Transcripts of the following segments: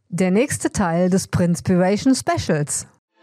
Der nächste Teil des Prinspiration Specials.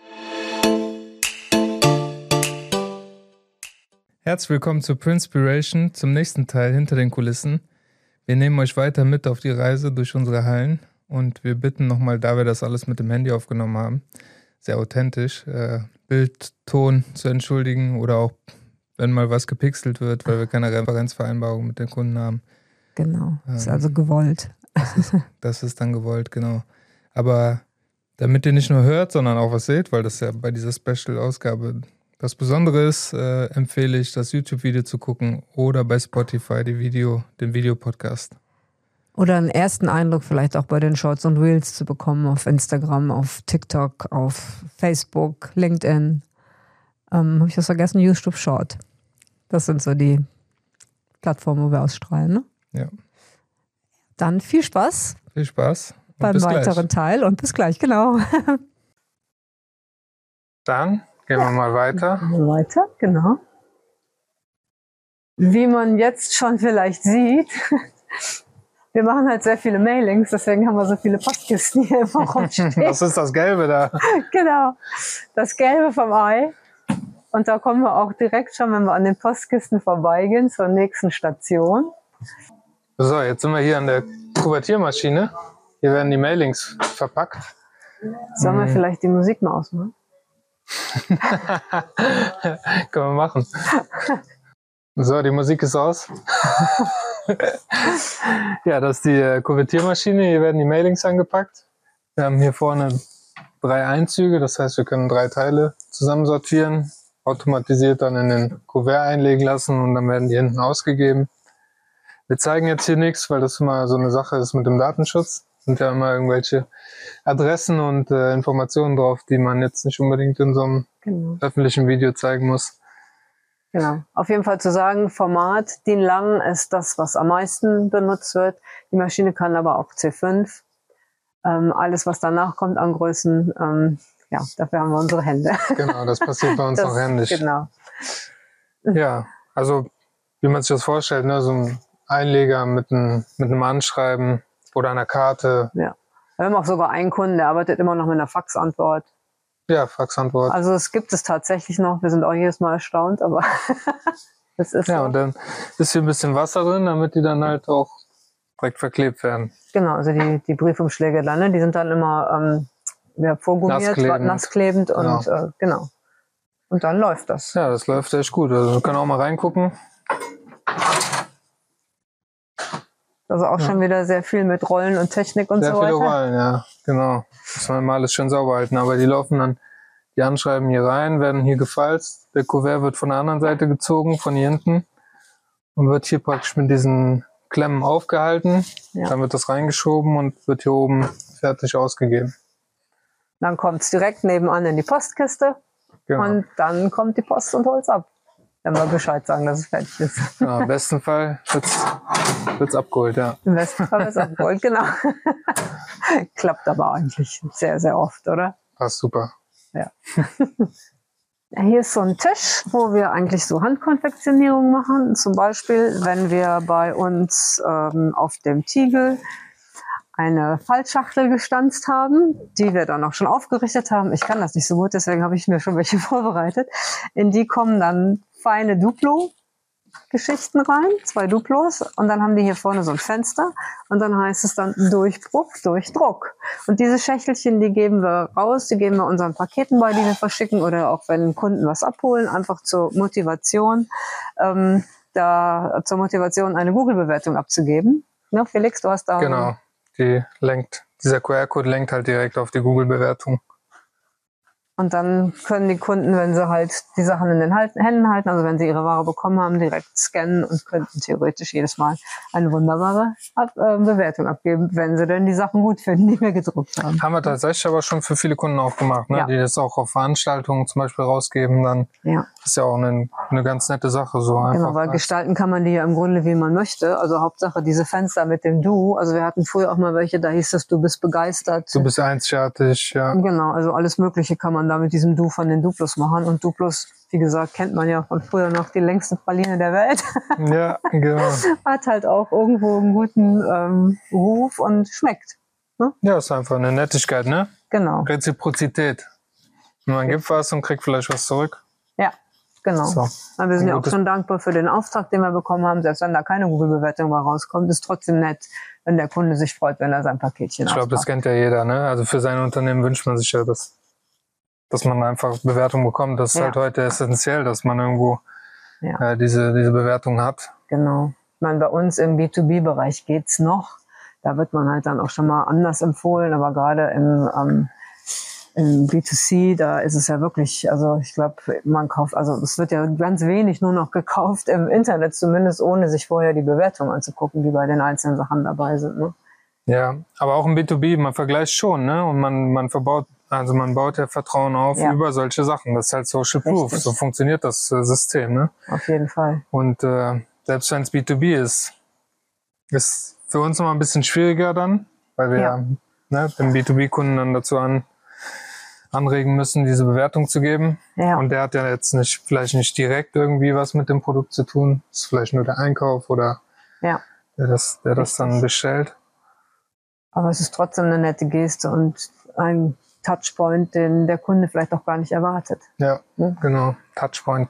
Herzlich willkommen zu Prinspiration, zum nächsten Teil hinter den Kulissen. Wir nehmen euch weiter mit auf die Reise durch unsere Hallen und wir bitten nochmal, da wir das alles mit dem Handy aufgenommen haben, sehr authentisch, Bild, Ton zu entschuldigen oder auch, wenn mal was gepixelt wird, weil wir keine Referenzvereinbarung mit den Kunden haben. Genau, ist also gewollt. Das ist dann gewollt, genau. Aber damit ihr nicht nur hört, sondern auch was seht, weil das ja bei dieser Special-Ausgabe das Besondere ist, empfehle ich, das YouTube-Video zu gucken oder bei Spotify den Videopodcast. Oder einen ersten Eindruck vielleicht auch bei den Shorts und Reels zu bekommen auf Instagram, auf TikTok, auf Facebook, LinkedIn. Habe ich das vergessen? YouTube Short. Das sind so die Plattformen, wo wir ausstrahlen, ne? Ja. Dann viel Spaß. Viel Spaß. Beim weiteren Teil und bis gleich, genau. Dann gehen wir mal weiter. Weiter, genau. Wie man jetzt schon vielleicht sieht, wir machen halt sehr viele Mailings, deswegen haben wir so viele Postkisten hier im Raum stehen. Das ist das Gelbe da. Genau, das Gelbe vom Ei. Und da kommen wir auch direkt schon, wenn wir an den Postkisten vorbeigehen, zur nächsten Station. So, jetzt sind wir hier an der Kuvertiermaschine. Hier werden die Mailings verpackt. Sollen wir vielleicht die Musik mal ausmachen? Können wir machen. So, die Musik ist aus. Ja, das ist die Kuvertiermaschine. Hier werden die Mailings angepackt. Wir haben hier vorne 3 Einzüge, das heißt, wir können 3 Teile zusammensortieren, automatisiert dann in den Kuvert einlegen lassen und dann werden die hinten ausgegeben. Wir zeigen jetzt hier nichts, weil das immer so eine Sache ist mit dem Datenschutz. Sind ja immer irgendwelche Adressen und Informationen drauf, die man jetzt nicht unbedingt in so einem öffentlichen Video zeigen muss. Genau. Auf jeden Fall zu sagen, Format DIN lang ist das, was am meisten benutzt wird. Die Maschine kann aber auch C5. Alles, was danach kommt an Größen, ja, dafür haben wir unsere Hände. Genau, das passiert bei uns noch händisch. Genau. Ja, also wie man sich das vorstellt, ne, so ein Einleger mit einem Anschreiben oder einer Karte. Ja. Wir haben auch sogar einen Kunden, der arbeitet immer noch mit einer Faxantwort. Ja, Faxantwort. Also es gibt es tatsächlich noch. Wir sind auch jedes Mal erstaunt, aber das ist ja, so. Und dann ist hier ein bisschen Wasser drin, damit die dann halt auch direkt verklebt werden. Genau, also die Briefumschläge dann, ne, die sind dann immer vorgummiert, nassklebend und genau. Und dann läuft das. Ja, das läuft echt gut. Also wir können auch mal reingucken. Also auch schon wieder sehr viel mit Rollen und Technik und so weiter. Sehr viele Rollen, ja, genau. Das wollen wir alles schön sauber halten. Aber die laufen dann, die Anschreiben hier rein, werden hier gefalzt. Der Kuvert wird von der anderen Seite gezogen, von hier hinten. Und wird hier praktisch mit diesen Klemmen aufgehalten. Ja. Dann wird das reingeschoben und wird hier oben fertig ausgegeben. Dann kommt es direkt nebenan in die Postkiste. Genau. Und dann kommt die Post und holt es ab. Wenn wir Bescheid sagen, dass es fertig ist. Ja, im besten Fall wird's abgeholt, ja. Im besten Fall wird es abgeholt, genau. Klappt aber eigentlich sehr, sehr oft, oder? Passt super. Ja. Hier ist so ein Tisch, wo wir eigentlich so Handkonfektionierung machen. Zum Beispiel, wenn wir bei uns auf dem Tiegel eine Faltschachtel gestanzt haben, die wir dann auch schon aufgerichtet haben. Ich kann das nicht so gut, deswegen habe ich mir schon welche vorbereitet. In die kommen dann feine Duplo-Geschichten rein, 2 Duplos, und dann haben die hier vorne so ein Fenster und dann heißt es dann Durchbruch durch Druck. Und diese Schächtelchen, die geben wir raus, die geben wir unseren Paketen bei, die wir verschicken oder auch wenn Kunden was abholen, einfach zur Motivation, zur Motivation eine Google-Bewertung abzugeben. Ne, Felix, du hast da... Genau, dieser QR-Code lenkt halt direkt auf die Google-Bewertung. Und dann können die Kunden, wenn sie halt die Sachen in den Händen halten, also wenn sie ihre Ware bekommen haben, direkt scannen und könnten theoretisch jedes Mal eine wunderbare Bewertung abgeben, wenn sie denn die Sachen gut finden, die wir gedruckt haben. Haben wir tatsächlich aber schon für viele Kunden auch gemacht, ne? Ja. Die das auch auf Veranstaltungen zum Beispiel rausgeben. Dann ist ja auch eine ganz nette Sache. So einfach. Genau, weil gestalten kann man die ja im Grunde, wie man möchte. Also Hauptsache diese Fenster mit dem Du. Also wir hatten früher auch mal welche, da hieß es, du bist begeistert. Du bist einzigartig, ja. Genau, also alles Mögliche kann man da mit diesem Du von den Duplos machen. Und Duplos, wie gesagt, kennt man ja von früher noch, die längste Praline der Welt. Ja, genau. Hat halt auch irgendwo einen guten Ruf und schmeckt. Ne? Ja, ist einfach eine Nettigkeit, ne? Genau. Reziprozität. Man gibt was und kriegt vielleicht was zurück. Ja, genau. So. Wir sind ja auch schon dankbar für den Auftrag, den wir bekommen haben. Selbst wenn da keine Google-Bewertung mal rauskommt, ist trotzdem nett, wenn der Kunde sich freut, wenn er sein Paketchen Ich glaube, das auspackt. kennt ja jeder, ne? Also für sein Unternehmen wünscht man sich ja, dass man einfach Bewertung bekommt. Das ist halt heute essentiell, dass man irgendwo diese Bewertung hat. Genau. Ich meine, bei uns im B2B-Bereich geht's noch. Da wird man halt dann auch schon mal anders empfohlen, aber gerade im B2C, da ist es ja wirklich, also ich glaube, man kauft, also es wird ja ganz wenig nur noch gekauft im Internet, zumindest ohne sich vorher die Bewertung anzugucken, die bei den einzelnen Sachen dabei sind. Ne? Ja, aber auch im B2B, man vergleicht schon, ne? Und man baut ja Vertrauen auf über solche Sachen. Das ist halt Social Proof. So funktioniert das System, ne? Auf jeden Fall. Und selbst wenn es B2B ist für uns nochmal ein bisschen schwieriger dann, weil wir den B2B-Kunden dann dazu anregen müssen, diese Bewertung zu geben. Ja. Und der hat ja jetzt vielleicht nicht direkt irgendwie was mit dem Produkt zu tun. Das ist vielleicht nur der Einkauf oder der das dann bestellt. Aber es ist trotzdem eine nette Geste und ein Touchpoint, den der Kunde vielleicht auch gar nicht erwartet. Ja, genau. Touchpoint.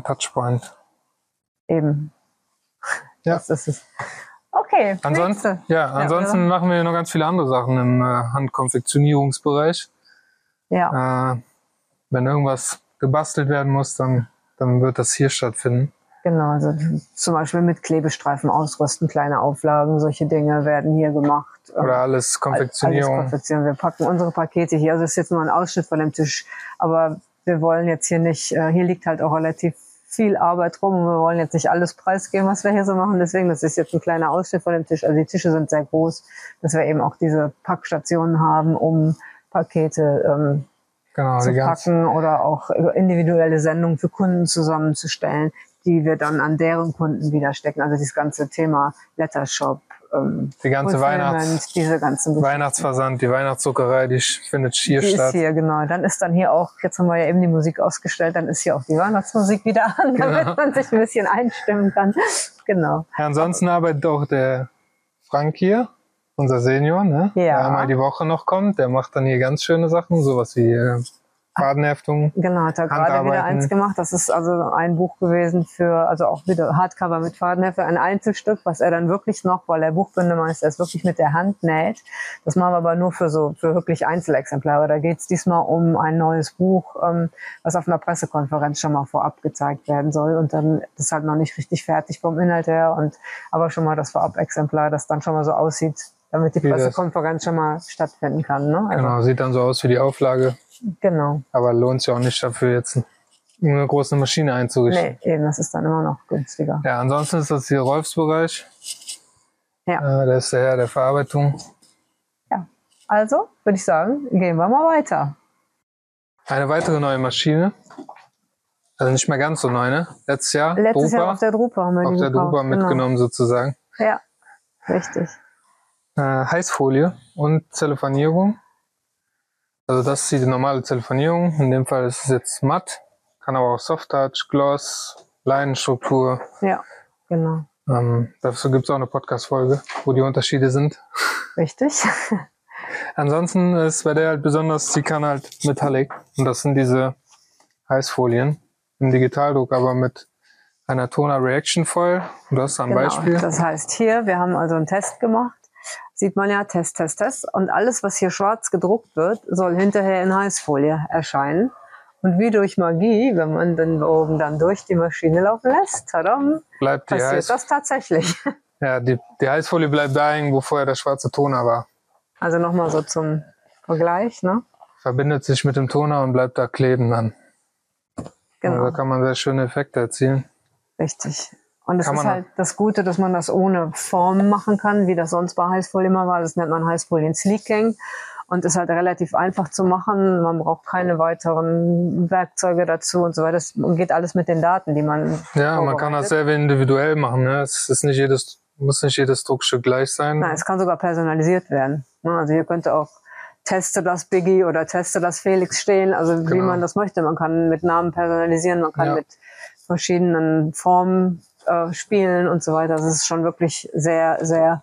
Eben. Ja. Das ist es. Okay. Ansonsten machen wir noch ganz viele andere Sachen im Handkonfektionierungsbereich. Ja. Wenn irgendwas gebastelt werden muss, dann wird das hier stattfinden. Genau, also zum Beispiel mit Klebestreifen ausrüsten, kleine Auflagen, solche Dinge werden hier gemacht. Oder alles Konfektionierung. Alles Konfektion. Wir packen unsere Pakete hier, also das ist jetzt nur ein Ausschnitt von dem Tisch, aber wir wollen jetzt hier nicht, hier liegt halt auch relativ viel Arbeit rum und wir wollen jetzt nicht alles preisgeben, was wir hier so machen, deswegen, das ist jetzt ein kleiner Ausschnitt von dem Tisch, also die Tische sind sehr groß, dass wir eben auch diese Packstationen haben, um Pakete zu packen oder auch individuelle Sendungen für Kunden zusammenzustellen, die wir dann an deren Kunden wieder stecken. Also dieses ganze Thema Lettershop, die ganze diese ganzen Weihnachtsversand, die Weihnachtszuckerei, die findet hier statt. Die ist hier, genau. Dann ist dann hier auch, jetzt haben wir ja eben die Musik ausgestellt, dann ist hier auch die Weihnachtsmusik wieder an, damit man sich ein bisschen einstimmen kann. Genau. Ja, ansonsten arbeitet auch der Frank hier, unser Senior, ne? Der einmal die Woche noch kommt. Der macht dann hier ganz schöne Sachen, sowas wie Fadenheftung. Genau, hat er gerade wieder eins gemacht. Das ist also ein Buch gewesen also auch wieder Hardcover mit Fadenhefte, ein Einzelstück, was er dann wirklich noch, weil er Buchbindemeister ist, wirklich mit der Hand näht. Das machen wir aber nur für wirklich Einzelexemplare. Da geht es diesmal um ein neues Buch, was auf einer Pressekonferenz schon mal vorab gezeigt werden soll. Und dann ist es halt noch nicht richtig fertig vom Inhalt her, aber schon mal das Vorab-Exemplar, das dann schon mal so aussieht, damit die Pressekonferenz schon mal stattfinden kann. Ne? Also, genau, sieht dann so aus wie die Auflage. Genau. Aber lohnt sich auch nicht dafür, jetzt eine große Maschine einzurichten. Nee, eben, das ist dann immer noch günstiger. Ja, ansonsten ist das hier Rolfs Bereich. Ja. Der ist der Herr der Verarbeitung. Ja, also würde ich sagen, gehen wir mal weiter. Eine weitere neue Maschine. Also nicht mehr ganz so neu, ne? Letztes Jahr auf der Drupa haben wir die auf der Drupa mitgenommen sozusagen. Ja, richtig. Heißfolie und Zellophanierung. Also das ist die normale Zellophanierung. In dem Fall ist es jetzt matt, kann aber auch Soft-Touch, Gloss, Leinenstruktur. Ja, genau. Dazu gibt es auch eine Podcast-Folge, wo die Unterschiede sind. Richtig. Ansonsten ist bei der halt besonders, sie kann halt Metallic. Und das sind diese Heißfolien im Digitaldruck, aber mit einer Toner Reaction Foil. Und das ist ein Beispiel. Das heißt hier, wir haben also einen Test gemacht. Sieht man ja, Test. Und alles, was hier schwarz gedruckt wird, soll hinterher in Heißfolie erscheinen. Und wie durch Magie, wenn man den Bogen dann durch die Maschine laufen lässt, tadam, passiert das tatsächlich. Ja, die Heißfolie bleibt da hängen, wo vorher der schwarze Toner war. Also nochmal so zum Vergleich, ne? Verbindet sich mit dem Toner und bleibt da kleben dann. Genau. Also da kann man sehr schöne Effekte erzielen. Richtig. Und es ist halt das Gute, dass man das ohne Form machen kann, wie das sonst bei Heißfolie immer war. Das nennt man Heißfolien-Sleeking und ist halt relativ einfach zu machen. Man braucht keine weiteren Werkzeuge dazu und so weiter. Das geht alles mit den Daten, die man man kann das sehr individuell machen. Ne? Es ist muss nicht jedes Druckstück gleich sein. Nein, es kann sogar personalisiert werden. Also hier könnte auch Teste das Biggie oder Teste das Felix stehen, also wie man das möchte. Man kann mit Namen personalisieren, man kann mit verschiedenen Formen spielen und so weiter. Das ist schon wirklich sehr, sehr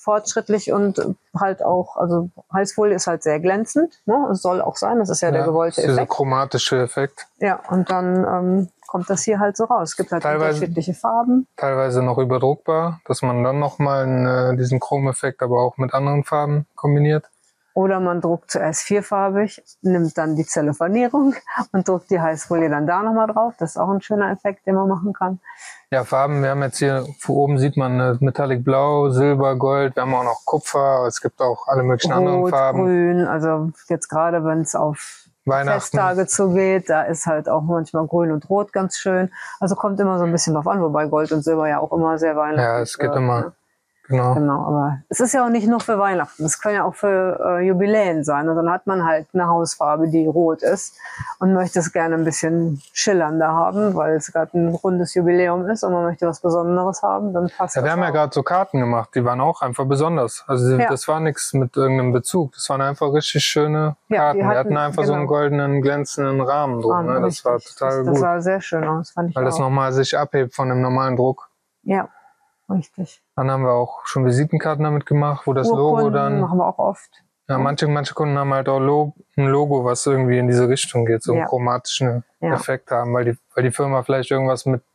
fortschrittlich und halt auch, also Heißfolie ist halt sehr glänzend, ne? Es soll auch sein, das ist ja der gewollte dieser Effekt. chromatische Effekt. Ja, und dann kommt das hier halt so raus. Es gibt halt unterschiedliche Farben. Teilweise noch überdruckbar, dass man dann nochmal diesen Chromeffekt aber auch mit anderen Farben kombiniert. Oder man druckt zuerst vierfarbig, nimmt dann die Zellophanierung und druckt die Heißfolie dann da nochmal drauf. Das ist auch ein schöner Effekt, den man machen kann. Ja, Farben, wir haben jetzt hier, vor oben sieht man Metallic Blau, Silber, Gold, wir haben auch noch Kupfer, es gibt auch alle möglichen anderen Farben. Grün, also jetzt gerade, wenn es auf Festtage zugeht, da ist halt auch manchmal Grün und Rot ganz schön. Also kommt immer so ein bisschen drauf an, wobei Gold und Silber ja auch immer sehr weihnachtlich Ja, es geht immer. Ne? Genau. Aber es ist ja auch nicht nur für Weihnachten, es können ja auch für Jubiläen sein. Und dann hat man halt eine Hausfarbe, die rot ist und möchte es gerne ein bisschen schillernder haben, weil es gerade ein rundes Jubiläum ist und man möchte was Besonderes haben, dann passt das. Wir haben ja gerade so Karten gemacht, die waren auch einfach besonders. Also das war nichts mit irgendeinem Bezug, das waren einfach richtig schöne Karten. Die hatten einfach so einen goldenen, glänzenden Rahmen drum. Ne? Das war total gut. Das sah sehr schön aus, fand ich auch. Weil das nochmal sich abhebt von dem normalen Druck. Ja. Richtig. Dann haben wir auch schon Visitenkarten damit gemacht, wo das Logo dann... machen wir auch oft. Ja, manche Kunden haben halt auch ein Logo, was irgendwie in diese Richtung geht, so einen chromatischen Effekt haben, weil die Firma vielleicht irgendwas mit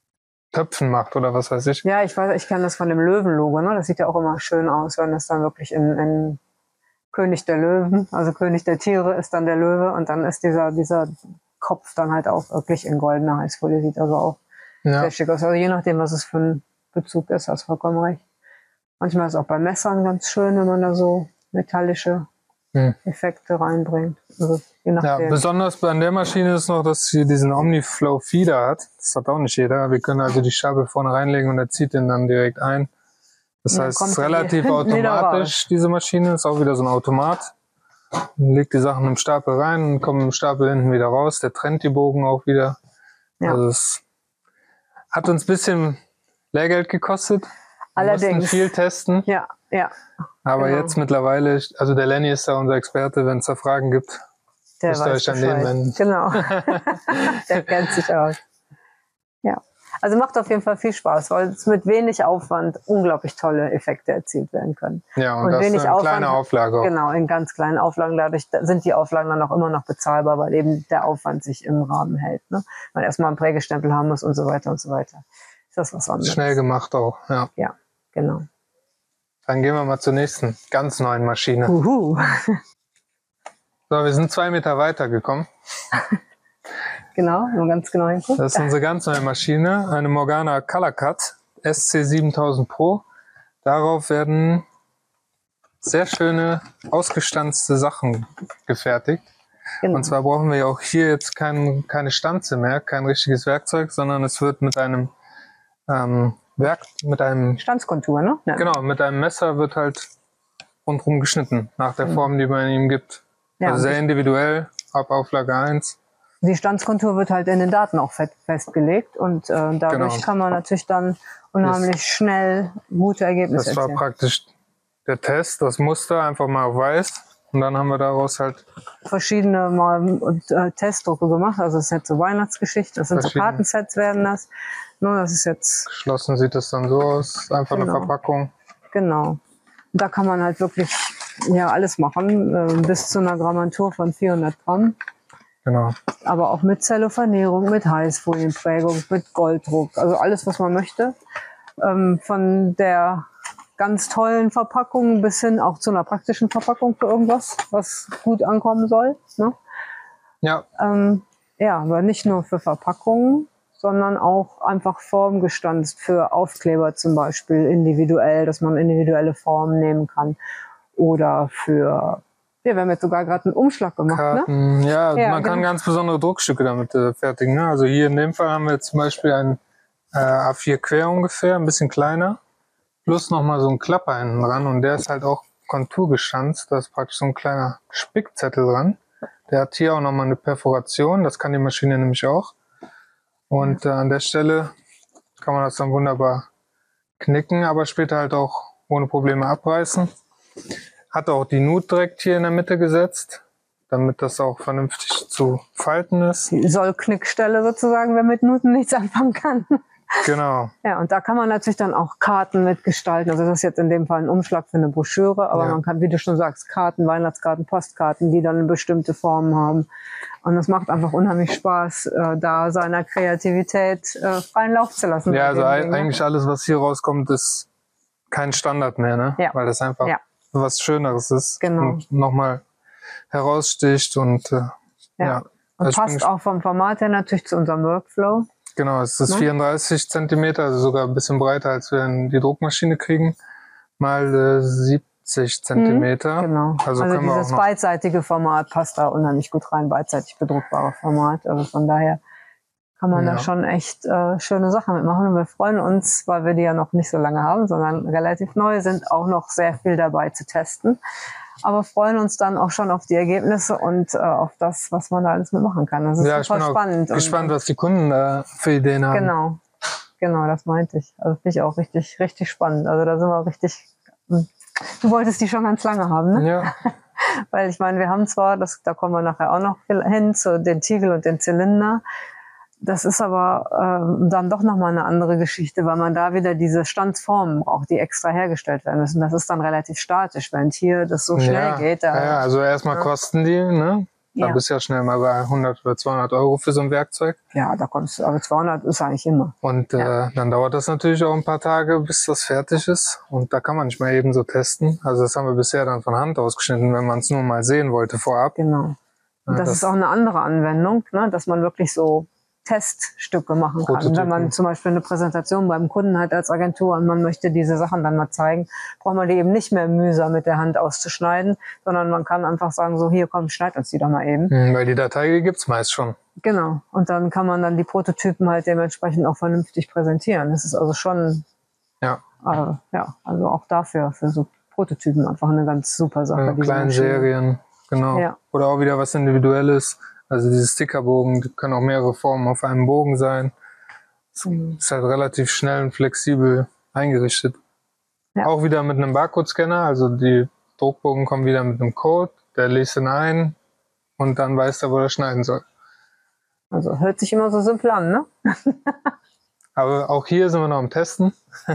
Töpfen macht oder was weiß ich. Ja, ich kenne das von dem Löwenlogo, ne? Das sieht ja auch immer schön aus, wenn es dann wirklich in König der Löwen, also König der Tiere ist dann der Löwe und dann ist dieser Kopf dann halt auch wirklich in goldener Heißfolie, sieht also auch sehr schick aus. Also je nachdem, was es für ein Bezug ist, hast vollkommen recht. Manchmal ist es auch bei Messern ganz schön, wenn man da so metallische Effekte reinbringt. Also je nachdem. Ja, besonders an der Maschine ist noch, dass sie diesen Omniflow Feeder hat. Das hat auch nicht jeder. Wir können also die Stapel vorne reinlegen und er zieht den dann direkt ein. Das heißt, es ist relativ automatisch, diese Maschine. Ist auch wieder so ein Automat. Man legt die Sachen im Stapel rein und kommt im Stapel hinten wieder raus. Der trennt die Bogen auch wieder. Ja. Also es hat uns ein bisschen Lehrgeld gekostet. Allerdings. Wir mussten viel testen. Ja. Aber jetzt mittlerweile, also der Lenny ist da unser Experte, wenn es da Fragen gibt, müsst ihr euch an den wenden. Genau. Der kennt sich aus. Ja. Also macht auf jeden Fall viel Spaß, weil es mit wenig Aufwand unglaublich tolle Effekte erzielt werden können. Ja, und das ist eine kleine Auflage. Genau, in ganz kleinen Auflagen. Dadurch sind die Auflagen dann auch immer noch bezahlbar, weil eben der Aufwand sich im Rahmen hält. Ne? Man erstmal einen Prägestempel haben muss und so weiter und so weiter. Ist das was anderes? Schnell gemacht auch, ja. Ja, genau. Dann gehen wir mal zur nächsten, ganz neuen Maschine. So, wir sind 2 Meter weiter gekommen. Genau, nur ganz genau hingucken. Das ist unsere ganz neue Maschine, eine Morgana Color Cut SC7000 Pro. Darauf werden sehr schöne, ausgestanzte Sachen gefertigt. Genau. Und zwar brauchen wir ja auch hier jetzt keine Stanze mehr, kein richtiges Werkzeug, sondern es wird mit einem Stanzkontur, ne? Ja. Genau, mit einem Messer wird halt rundherum geschnitten, nach der Form, die man ihm gibt. Ja, also sehr individuell, ab Auflage 1. Die Stanzkontur wird halt in den Daten auch festgelegt und dadurch kann man natürlich dann unheimlich schnell gute Ergebnisse erzielen. Das war praktisch der Test, das Muster einfach mal auf weiß und dann haben wir daraus halt verschiedene Testdrucke gemacht. Also das ist jetzt so Weihnachtsgeschichte, das sind so Kartensets werden das. Nur das ist jetzt geschlossen, sieht das dann so aus, einfach eine Verpackung. Genau. Und da kann man halt wirklich alles machen, bis zu einer Grammatur von 400 Gramm. Genau. Aber auch mit Zellophanierung, mit Heißfolienprägung, mit Golddruck, also alles, was man möchte. Von der ganz tollen Verpackung bis hin auch zu einer praktischen Verpackung für irgendwas, was gut ankommen soll. Ne? Ja. Aber nicht nur für Verpackungen, sondern auch einfach formgestanzt für Aufkleber zum Beispiel individuell, dass man individuelle Formen nehmen kann. Oder für, wir haben jetzt sogar gerade einen Umschlag gemacht. Karten, ne? Ja, man kann ganz besondere Druckstücke damit fertigen. Ne? Also hier in dem Fall haben wir jetzt zum Beispiel ein A4 quer ungefähr, ein bisschen kleiner. Plus nochmal so ein Klapper hinten dran und der ist halt auch konturgestanzt. Da ist praktisch so ein kleiner Spickzettel dran. Der hat hier auch nochmal eine Perforation, das kann die Maschine nämlich auch. Und an der Stelle kann man das dann wunderbar knicken, aber später halt auch ohne Probleme abreißen. Hat auch die Nut direkt hier in der Mitte gesetzt, damit das auch vernünftig zu falten ist. Die Sollknickstelle sozusagen, wer mit Nuten nichts anfangen kann. Genau. Ja, und da kann man natürlich dann auch Karten mitgestalten. Also das ist jetzt in dem Fall ein Umschlag für eine Broschüre, aber man kann, wie du schon sagst, Karten, Weihnachtskarten, Postkarten, die dann eine bestimmte Form haben. Und es macht einfach unheimlich Spaß, da seiner Kreativität freien Lauf zu lassen. Ja, also eigentlich alles, was hier rauskommt, ist kein Standard mehr, ne? Ja. Weil das einfach was Schöneres ist. Genau. Und nochmal heraussticht und ja. Und Also passt auch vom Format her natürlich zu unserem Workflow. Genau, es ist 34 Zentimeter, also sogar ein bisschen breiter, als wir in die Druckmaschine kriegen, mal 70 Zentimeter. Genau. Also können wir dieses auch noch beidseitige Format passt da unheimlich gut rein, beidseitig bedruckbare Format. Also von daher kann man da schon echt schöne Sachen mitmachen. Und wir freuen uns, weil wir die ja noch nicht so lange haben, sondern relativ neu sind, auch noch sehr viel dabei zu testen. Aber freuen uns dann auch schon auf die Ergebnisse und auf das, was man da alles mitmachen kann. Das ist super spannend. Ich bin gespannt, was die Kunden für Ideen haben. Genau, das meinte ich. Also finde ich auch richtig, richtig spannend. Also da sind wir richtig. Du wolltest die schon ganz lange haben, ne? Ja. Weil ich meine, wir haben zwar, da kommen wir nachher auch noch hin, zu den Tiegel und den Zylinder. Das ist aber dann doch nochmal eine andere Geschichte, weil man da wieder diese Standsformen braucht, die extra hergestellt werden müssen. Das ist dann relativ statisch, während hier das so schnell geht. Also erstmal kosten die, ne? Da bist du ja schnell mal bei 100 oder 200 Euro für so ein Werkzeug. Ja, da kommst du, aber 200 ist eigentlich immer. Und dann dauert das natürlich auch ein paar Tage, bis das fertig ist. Und da kann man nicht mal eben so testen. Also das haben wir bisher dann von Hand ausgeschnitten, wenn man es nur mal sehen wollte vorab. Genau. Und das ist auch eine andere Anwendung, ne? Dass man wirklich so Teststücke machen kann. Wenn man zum Beispiel eine Präsentation beim Kunden hat als Agentur und man möchte diese Sachen dann mal zeigen, braucht man die eben nicht mehr mühsam mit der Hand auszuschneiden, sondern man kann einfach sagen, so hier, komm, schneid uns die doch mal eben. Weil die Datei gibt's meist schon. Genau. Und dann kann man dann die Prototypen halt dementsprechend auch vernünftig präsentieren. Das ist also schon, also auch dafür, für so Prototypen einfach eine ganz super Sache. Kleine Serien, genau. Ja. Oder auch wieder was Individuelles. Also diese Stickerbogen, die können auch mehrere Formen auf einem Bogen sein. Ist halt relativ schnell und flexibel eingerichtet. Ja. Auch wieder mit einem Barcode-Scanner, also die Druckbogen kommen wieder mit einem Code, der liest ihn ein und dann weiß er, wo er schneiden soll. Also hört sich immer so simpel an, ne? Aber auch hier sind wir noch am Testen.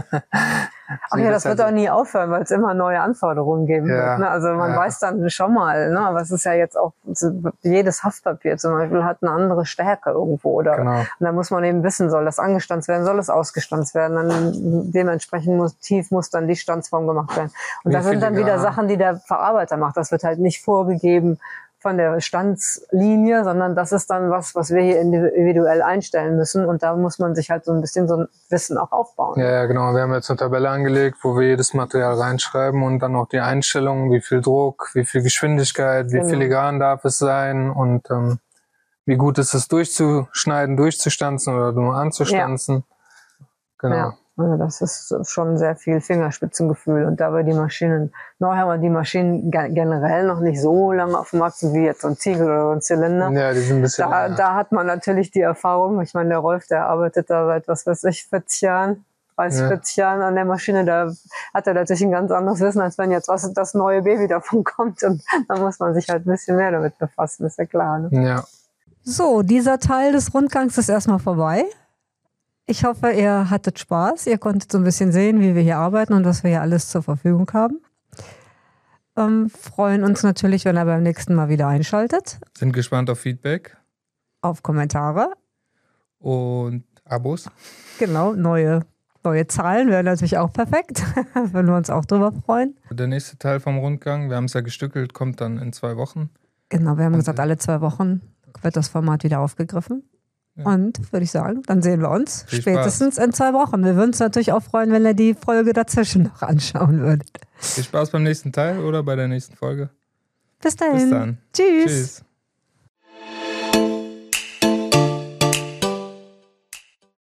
Ach ja, das wird auch nie aufhören, weil es immer neue Anforderungen geben wird. Ne? Also man weiß dann schon mal, ne? Aber es ist ja jetzt auch, jedes Haftpapier zum Beispiel hat eine andere Stärke irgendwo. Oder und da muss man eben wissen, soll das angestanzt werden, soll es ausgestanzt werden. Dann dementsprechend muss dann die Standsform gemacht werden. Und da sind dann wieder Sachen, die der Verarbeiter macht. Das wird halt nicht vorgegeben von der Standslinie, sondern das ist dann was wir hier individuell einstellen müssen und da muss man sich halt so ein bisschen so ein Wissen auch aufbauen. Ja, genau. Wir haben jetzt eine Tabelle angelegt, wo wir jedes Material reinschreiben und dann auch die Einstellungen, wie viel Druck, wie viel Geschwindigkeit, wie filigran darf es sein und wie gut ist es durchzuschneiden, durchzustanzen oder nur anzustanzen. Ja. Genau. Ja. Also das ist schon sehr viel Fingerspitzengefühl. Und da wir die Maschinen, neu haben wir die Maschinen generell noch nicht so lange auf dem Markt sind wie jetzt so ein Tiegel oder so ein Zylinder. Ja, die sind ein bisschen da hat man natürlich die Erfahrung. Ich meine, der Rolf, der arbeitet da seit, 40 Jahren, 40 Jahren an der Maschine. Da hat er natürlich ein ganz anderes Wissen, als wenn jetzt das neue Baby davon kommt. Und da muss man sich halt ein bisschen mehr damit befassen, ist ja klar. Ne? Ja. So, dieser Teil des Rundgangs ist erstmal vorbei. Ich hoffe, ihr hattet Spaß. Ihr konntet so ein bisschen sehen, wie wir hier arbeiten und was wir hier alles zur Verfügung haben. Freuen uns natürlich, wenn ihr beim nächsten Mal wieder einschaltet. Sind gespannt auf Feedback. Auf Kommentare. Und Abos. Genau, neue Zahlen wären natürlich auch perfekt. Würden wir uns auch drüber freuen. Der nächste Teil vom Rundgang, wir haben es ja gestückelt, kommt dann in 2 Wochen. Genau, wir haben gesagt, alle 2 Wochen wird das Format wieder aufgegriffen. Ja. Und würde ich sagen, dann sehen wir uns spätestens in 2 Wochen. Wir würden uns natürlich auch freuen, wenn ihr die Folge dazwischen noch anschauen würdet. Viel Spaß beim nächsten Teil oder bei der nächsten Folge. Bis dahin. Bis dann. Tschüss.